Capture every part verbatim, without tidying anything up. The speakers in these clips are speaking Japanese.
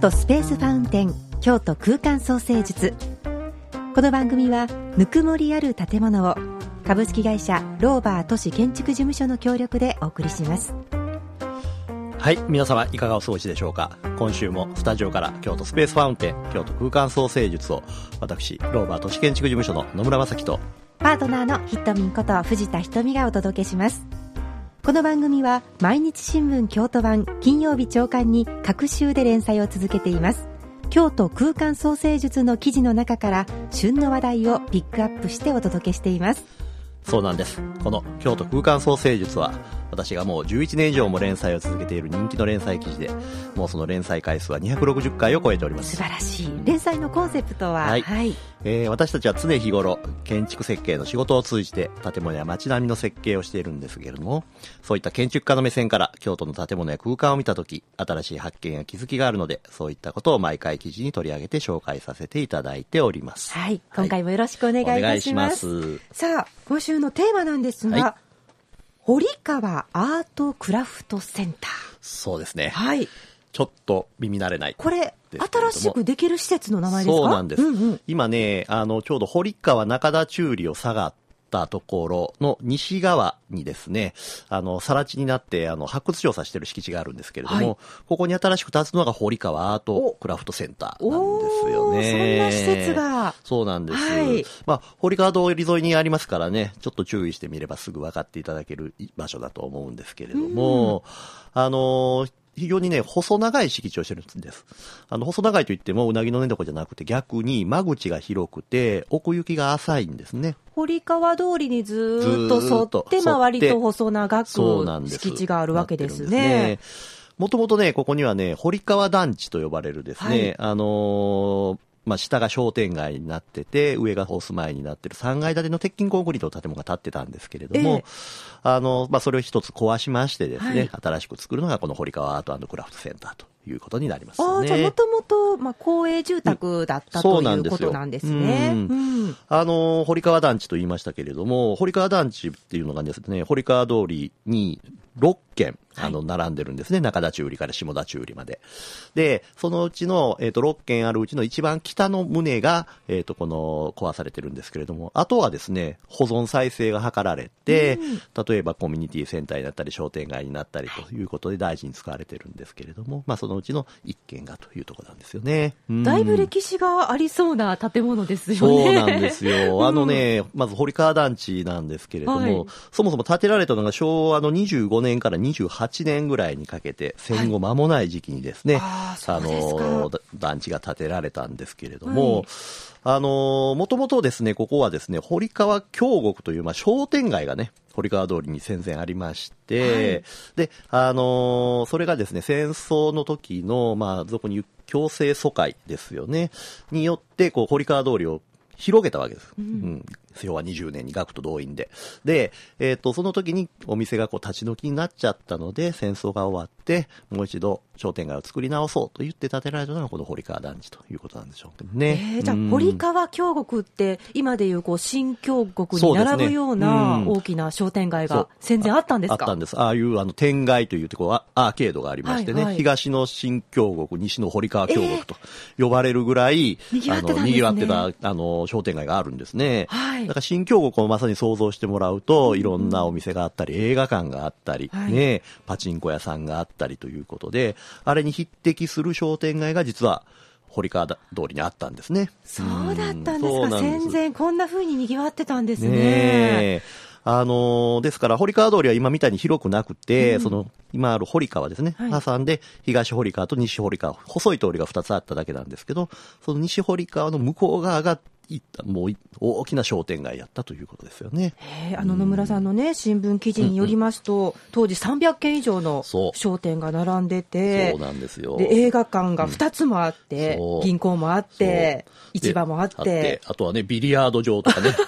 都スペースファウンテン京都空間創生術。この番組はぬくもりある建物を株式会社ローバー都市建築事務所の協力でお送りします。 はい、皆様いかがお過ごしでしょうか。今週もスタジオから京都スペースファウンテン京都空間創生術を私ローバー都市建築事務所の野村正樹とパートナーのひとみんこと藤田ひとみがお届けします。この番組は毎日新聞京都版金曜日朝刊に各週で連載を続けています。京都空間創生術の記事の中から旬の話題をピックアップしてお届けしています。 そうなんです。この京都空間創生術は私がもうじゅういちねん以上も連載を続けている人気の連載記事で、もうその連載回数はにひゃくろくじゅっかいを超えております。 素晴らしい。連載のコンセプトは、 はいはいえー、私たちは常日頃建築設計の仕事を通じて建物や街並みの設計をしているんですけれども、そういった建築家の目線から京都の建物や空間を見たとき新しい発見や気づきがあるので、そういったことを毎回記事に取り上げて紹介させていただいております。 はい、今回もよろしくお願いいたします。 お願いします。 さあ、今週のテーマなんですが、はい、堀川アートクラフトセンター。 そうですね。 はい。 ちょっと耳慣れない。 これ、新しくできる施設の名前ですか？ そうなんです。 うんうん、 今ね、あの、ちょうど堀川中田中里を下がったところの西側にですね、あの、更地になって、あの、発掘調査してる敷地があるんですけれども、はい、ここに新しく建つのが堀川アートクラフトセンターなんですよね。 そんな施設が。 そうなんです。 はい、 まあ、堀川通り沿いにありますからね、ちょっと注意してみればすぐ分かっていただける場所だと思うんですけれども、あの、非常にね、細長い敷地をしてるんです。あの、細長いといっても、うなぎの根床じゃなくて、逆に間口が広くて、奥行きが浅いんですね。 堀川通りにずーっと沿って、まあ割と細長く敷地があるわけですね。 もともとね、ここにはね、堀川団地と呼ばれるですね、はい、あのー、まあ、下が商店街になってて、上がお住まいになってるさんがい建ての鉄筋コンクリートの建物が建ってたんですけれども、えー、あの、まあ、それを一つ壊しましてですね、はい、新しく作るのがこの堀川アート&クラフトセンターということになりますね。 ああ、じゃあもともと、まあ、公営住宅だった、うん、ということなんですね。うんうん、あの、堀川団地と言いましたけれども、堀川団地っていうのがですね、堀川通りにろっけん、あの、並んでるんですね。はい、中田中里から下田中里まで。で、そのうちの、えっと、ろっけんあるうちの一番北の棟が、えっと、この、壊されてるんですけれども、あとはですね、保存再生が図られて、うん、例えばコミュニティセンターになったり、商店街になったりということで大事に使われてるんですけれども、まあ、そのうちの一軒がというところなんですよね。 うん、だいぶ歴史がありそうな建物ですよね。 そうなんですよ。あのね、うん、まず堀川団地なんですけれども、はい、そもそも建てられたのが昭和のにじゅうごねんからにじゅうはちねんぐらいにかけて、戦後間もない時期にですね、はい、あ, あの団地が建てられたんですけれども、はい、あのもともとですね、ここはですね、堀川京極という、まあ、商店街がね、堀川通りに戦前ありまして、はい、で、あのそれがですね、戦争の時の、まあ、俗に言う強制疎開ですよね、によって、こう、堀川通りを広げたわけです。うん。うん、昭和にじゅうねんに学徒動員で。で、えっと、その時にお店がこう立ち退きになっちゃったので、戦争が終わって、もう一度商店街を作り直そうと言って建てられたのがこの堀川団地ということなんでしょうけどね。 えー、じゃあ、堀川京極って今でいうこう新京極に並ぶような大きな商店街が戦前あったんですか？ あ, あったんです。ああいうあの天街というこうアーケードがありましてね、はいはい、東の新京極、西の堀川京極と呼ばれるぐらい、 えー、 あの賑わってたあの商店街があるんですね。 はい、 だから新京極をまさに想像してもらうと、いろんなお店があったり、映画館があったり、はい、ね、パチンコ屋さんがあったりということで、あれに匹敵する商店街が実は堀川通りにあったんですね。 そうだったんですか。戦前こんな風に賑わってたんですね。 ね、あのー、ですから堀川通りは今みたいに広くなくて、うん、その今ある堀川ですね、はい、挟んで東堀川と西堀川、細い通りがふたつあっただけなんですけど、その西堀川の向こう側がいったもう大きな商店街やったということですよね。 へあの野村さんのね、新聞記事によりますと、うんうん、当時さんびゃっけん以上の商店が並んでて、 そうなんですよ。 で映画館がふたつもあって、うん、銀行もあって市場もあって、 あ, あとはねビリヤード場とかね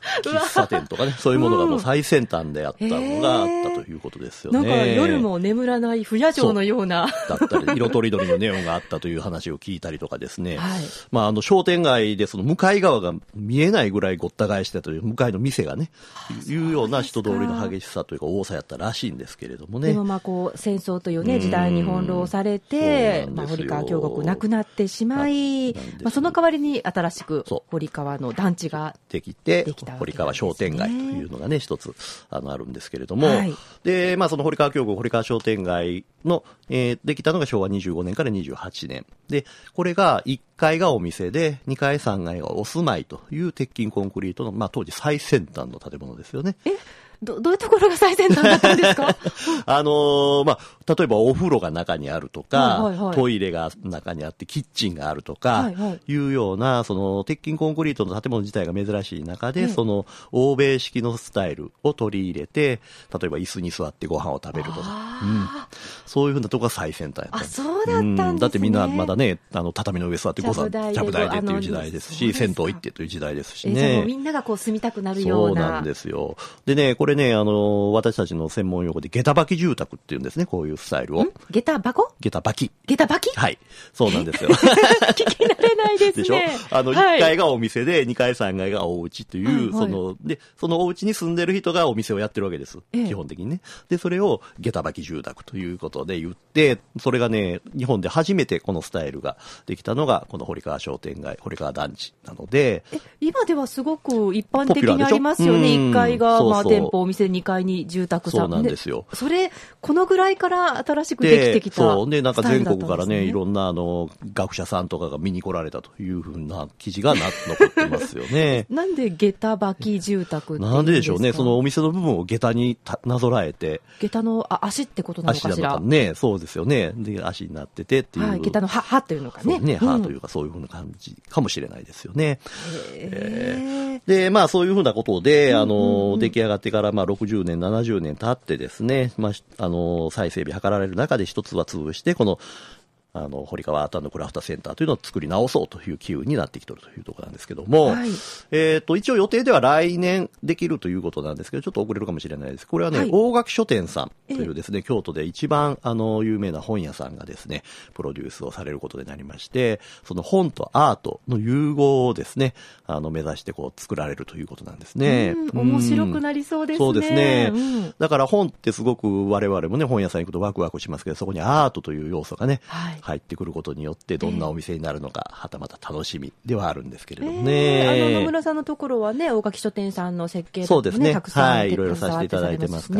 喫茶店とかね、そういうものがもう最先端であったのがあったということですよね。 なんか夜も眠らない不夜城のような。 だったり、色とりどりのネオンがあったという話を聞いたりとかですね。 はい、 まあ、あの、商店街でその向かい側が見えないぐらいごった返してたという、向かいの店がね、いうような人通りの激しさというか多さやったらしいんですけれどもね。 でもまあこう、戦争というね、時代に翻弄されて、まあ、堀川京極なくなってしまい、まあ、その代わりに新しく堀川の団地ができて、 できたわけですね。 堀川商店街というのがね、一つあのあるんですけれども、はい、で、まあその堀川京極、堀川商店街の、えー、できたのがしょうわにじゅうごねんからにじゅうはちねん。で、これがいっかいがお店で、にかいさんがいがお住まいという鉄筋コンクリートの、まあ当時最先端の建物ですよね。 えど, どういうところが最先端だったんですか？ あのー、まあ、例えばお風呂が中にあるとか、はいはいはい、トイレが中にあってキッチンがあるとか、はいはい、いうような、その、鉄筋コンクリートの建物自体が珍しい中で、その、欧米式のスタイルを取り入れて、例えば椅子に座ってご飯を食べるとか、うん、そういうふうなところが最先端やった。 あ、そうだったんですね。うん、 だってみんなまだね、あの、畳の上座ってご飯、ちゃぶ台でっていう時代ですし、銭湯行ってという時代ですしね。 えー、じゃあもうみんながこう住みたくなるような。 そうなんですよ。でね、これね、あの、私たちの専門用語で下駄履き住宅っていうんですね、こういうスタイルを。 下駄箱？ 下駄履き。 下駄履き？ はい。そうなんですよ。 聞き慣れないですね。 でしょ？あの、はい、いっかいがお店で、にかいさんがいがお家という、はいはい、その、で、そのお家に住んでる人がお店をやってるわけです。ええ、基本的にね。で、それを下駄履き住宅ということで言って、それがね、日本で初めてこのスタイルができたのが、この堀川商店街、堀川団地なので。 え、今ではすごく一般的にありますよね。いっかいが、まあ、店舗、お店、にかいに住宅さん。 そうなんですよ。 それ、このぐらいから新しくできてきたスタイルだったんですね。 そう。で、なんか全国からね、いろんなあの、学者さんとかが見に来られたというふうな記事がな残ってますよね。 なんで下駄履き住宅っていうんですか？ なんででしょうね。そのお店の部分を下駄になぞらえて。 下駄の、あ、足ってことなのかしら。 足なのかね。そうですよね。で、足になっててっていう。 はい、下駄の歯、歯というのかね。 そうね、歯というかそういうふうな感じかもしれないですよね。へー。で、まあそういうふうなことで、あの、出来上がってからまあろくじゅうねん、ななじゅうねん経ってですね、まあ、あの、再整備図られる中で一つは潰して、この、あの、堀川アート&クラフトセンターというのを作り直そうという機運になってきているというところなんですけども、はい、えっと、一応予定では来年できるということなんですけど、ちょっと遅れるかもしれないです。これはね、はい、大垣書店さんというですね、京都で一番、あの、有名な本屋さんがですね、プロデュースをされることになりまして、その本とアートの融合をですね、あの、目指してこう作られるということなんですね。 うん、面白くなりそうですね。 そうですね。うん、だから本ってすごく我々もね、本屋さん行くとワクワクしますけど、そこにアートという要素がね、はい入ってくることによってどんなお店になるのか、えー、はたまた楽しみではあるんですけれどもね。 えー、あの野村さんのところはね、大垣書店さんの設計とか、ね、 そうですね。 たくさんはい、いろいろさせていただいてますから、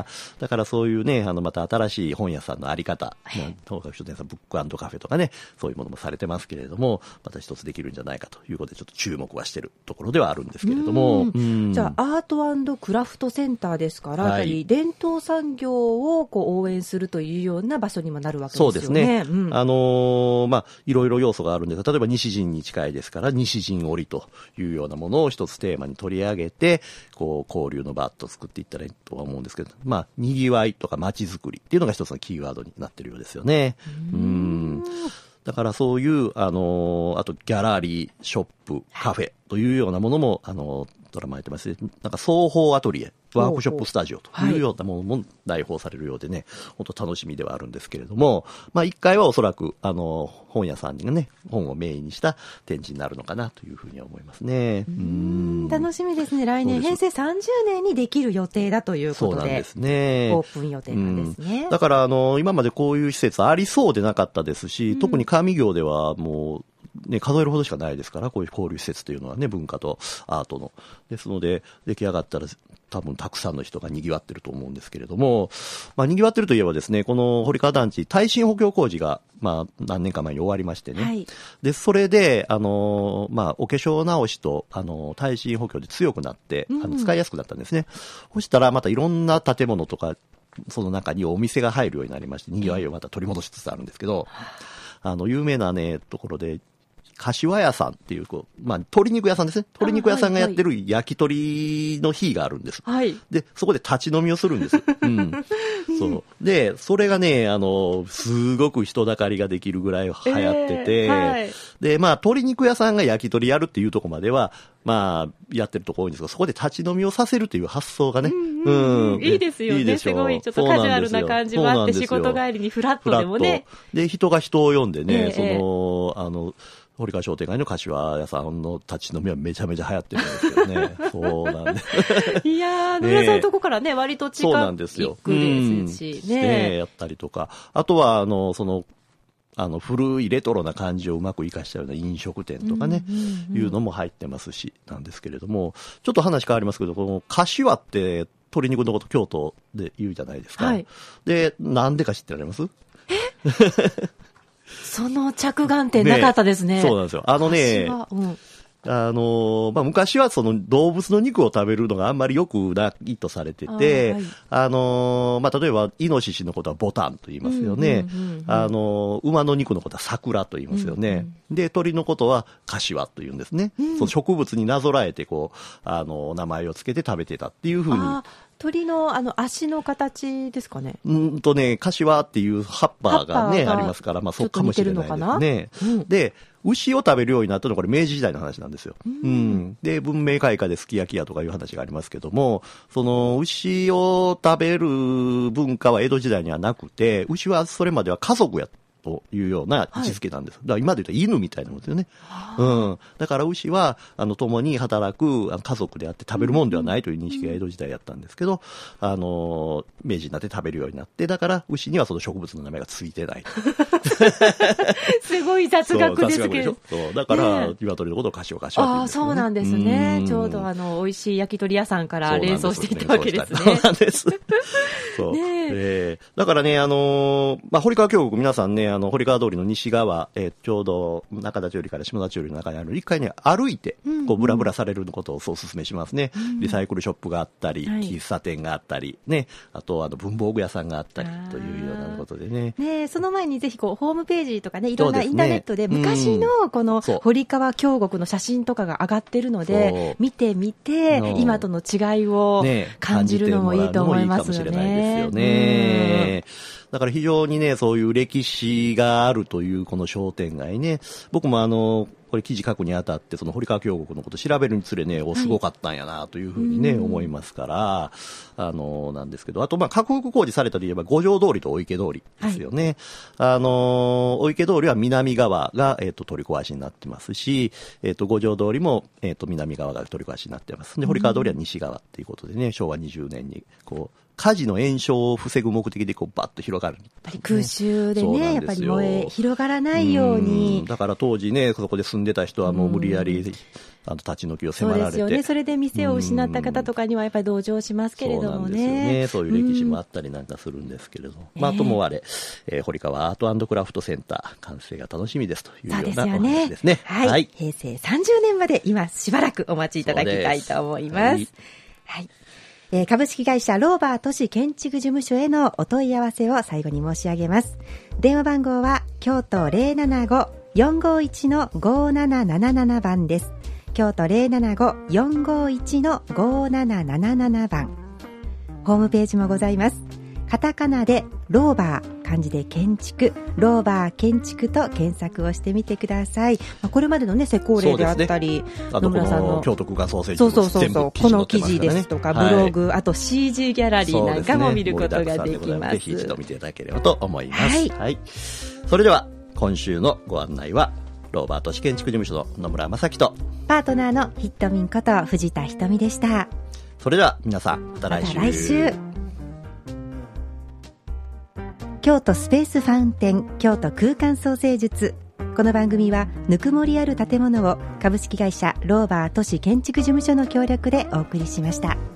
だからそういうね、あのまた新しい本屋さんのあり方、大垣書店さんブック&カフェとかね、そういうものもされてますけれども、また一つできるんじゃないかということでちょっと注目はしているところではあるんですけれども。 じゃあアート&クラフトセンターですから、はい、やはり伝統産業をこう応援するというような場所にもなるわけですよね。 そうですね。うん、あのー、まあいろいろ要素があるんですが、例えば西陣に近いですから西陣織というようなものを一つテーマに取り上げて、こう交流の場と作っていったらいいとは思うんですけど、まあにぎわいとか街づくりっていうのが一つのキーワードになっているようですよね。うーんだからそういう、あのー、あとギャラリー、ショップ、カフェというようなものも、あのー、ドラマやってますね。なんか双方アトリエ、ワークショップスタジオというようなものも代表されるようでね、本当楽しみではあるんですけれども、まあいっかいはおそらく、あの、本屋さんがね、本をメインにした展示になるのかなというふうには思いますね。 うーん楽しみですね。来年、へいせいさんじゅうねんにできる予定だということで。そうなんですね。オープン予定なんですね。 だから、あの、今までこういう施設ありそうでなかったですし、特に上業ではもう、ね、数えるほどしかないですから、こういう交流施設というのはね、文化とアートの。ですので、出来上がったら多分たくさんの人が賑わってると思うんですけれども、まあ賑わってるといえばですね、この堀川団地、耐震補強工事が、まあ何年か前に終わりましてね。はい、で、それで、あの、まあお化粧直しと、あの、耐震補強で強くなって、あの使いやすくなったんですね。そしたらまたいろんな建物とか、その中にお店が入るようになりまして、賑わいをまた取り戻しつつあるんですけど、あの、有名なね、ところで、 柏屋さんっていう、こう、まあ、鶏肉屋さんですね。鶏肉屋さんがやってる焼き鳥の日があるんです。はい。で、そこで立ち飲みをするんです。うん。そう。で、それがね、あの、すごく人だかりができるぐらい流行ってて、えーはい、で、まあ、鶏肉屋さんが焼き鳥やるっていうところまでは、まあ、やってるとこ多いんですけど、そこで立ち飲みをさせるという発想がね。うん、うん、 いいですよね。いいでしょう。すごい、ちょっとカジュアルな感じもあって、仕事帰りにフラットでもね。 で、人が人を呼んでね、えー、その、あの、堀川商店街の柏屋さんの立ち飲みはめちゃめちゃ流行ってるんですけどね。そうなんです。 いやー、野村さんのとこからね、割と近くですし。そうなんですよ。 ですね。ね、やったりとか。あとは、あの、その、あの、古いレトロな感じをうまく活かしたような飲食店とかね、うんうんうん、いうのも入ってますし、なんですけれども、ちょっと話変わりますけど、この柏って鶏肉のこと京都で言うじゃないですか。はい、で、なんでか知ってられます？ えその着眼点なかったですね。 ね、そうなんですよ。あのね、うんあの、まあ、昔はその動物の肉を食べるのがあんまり良くないとされてて、あ、はい、あの、まあ、例えば、イノシシのことはボタンと言いますよね。うんうんうんうん、あの、馬の肉のことは桜と言いますよね。うんうん、で、鳥のことは柏と言うんですね。うん、その植物になぞらえて、こう、あの、名前をつけて食べてたっていうふうに。 鳥のあの足の形ですかね。 うんとね、柏っていう葉っぱがね、ありますから、まあそうかもしれないですね。うん、で、牛を食べるようになったのはこれ明治時代の話なんですよ。うん、うん。で、文明開化ですき焼き屋とかいう話がありますけども、その牛を食べる文化は江戸時代にはなくて、牛はそれまでは家族やというような位置づけなんです。はい、だから今で言うと犬みたいなもんですよね。うん。だから牛は、あの、共に働く家族であって食べるもんではないという認識が江戸時代やったんですけど、うん、あの、明治になって食べるようになって、だから牛にはその植物の名前がついてない。 すごい雑学ですけど。 そう、だから、ね、鶏のことを柏柏って言うんですよね。 ああ、そうなんですね。ちょうどあの、美味しい焼き鳥屋さんから連想していたわけですね。 そうなんです。そう。ねえー、だからね、あのー、まあ、堀川峡谷皆さんね、あの、堀川通りの西側、えー、ちょうど中田町よりから下田町よりの中にある、一回ね、歩いて、こう、ブラブラされることをそうお勧めしますね。うんうん、リサイクルショップがあったり、はい、喫茶店があったり、ね、あと、あの、文房具屋さんがあったり、というようなことでね。 ね、その前にぜひ、こう、ホームページとかね、いろんなインターネットで、昔の、この、堀川峡谷の写真とかが上がってるので、見てみて、今との違いを感じるのもいいと思いますよね。ね、感じてもらうのもいいかもしれないですよね。 だから非常にね、そういう歴史があるというこの商店街ね、僕もあの、これ記事書くにあたって、その堀川峡谷のことを調べるにつれね、お、すごかったんやなというふうにね、はい、思いますから、あの、なんですけど、あとまあ、拡幅工事されたといえば、五条通りとお池通りですよね。はい、あの、お池通りは南側が、えっと、取り壊しになってますし、えっと、五条通りも、えっと、南側が取り壊しになってます。で、堀川通りは西側っていうことでね、昭和にじゅうねんに、こう、火事の延焼を防ぐ目的でこうバッと広がる、ね。 やっぱり空襲でね、やっぱり燃え広がらないように。 うん、だから当時ね、そこで住んでた人はもう無理やり、あの立ち退きを迫られて。 そうですよね。それで店を失った方とかにはやっぱり同情しますけれどもね。そうなんですよね。 そういう歴史もあったりなんかするんですけれども。まあ、ともあれ、えー、堀川アート&クラフトセンター、完成が楽しみですというようなお話ですね。 はい。はい、平成さんじゅうねんまで今しばらくお待ちいただきたいと思います。はい。はい、えー、株式会社ローバー都市建築事務所へのお問い合わせを最後に申し上げます。電話番号は京都 ゼロななご よんごいち ごーなななななな 番です。京都 ゼロななご よんごいち ごーななななな 番。ホームページもございます。カタカナでローバー、漢字で建築、ローバー建築と検索をしてみてください。まあ、これまでのね、施工例であったり、ね、 野村さんの京都空間創生そうそうそうそう、この記事ですとか、ブログ、はい、あと シージー ギャラリーなんかも見ることができます。 ぜひ一度見ていただければと思います。はい。はい、それでは、今週のご案内は、ローバー都市建築事務所の野村正樹と、 パートナーのヒットミンこと藤田ひとみでした。 それでは皆さん、また来週。 また来週。京都スペースファウンテン京都空間創生術。この番組はぬくもりある建物を株式会社ローバー都市建築事務所の協力でお送りしました。